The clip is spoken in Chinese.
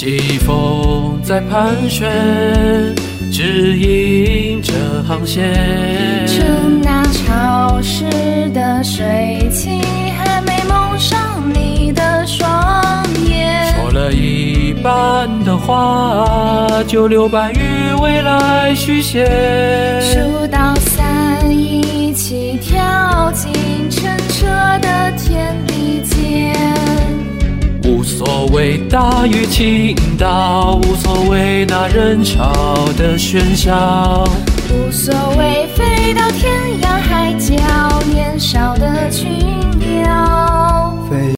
季风在盘旋，指引着航线。 趁那潮湿的水汽还没蒙上你的双眼， 说了一半的话，就留白于未来续写。 数到3，一起跳进澄澈的天地间。 无所谓大雨倾倒，无所谓那人潮的喧嚣， 无所谓飞到天涯海角，年少的群鸟。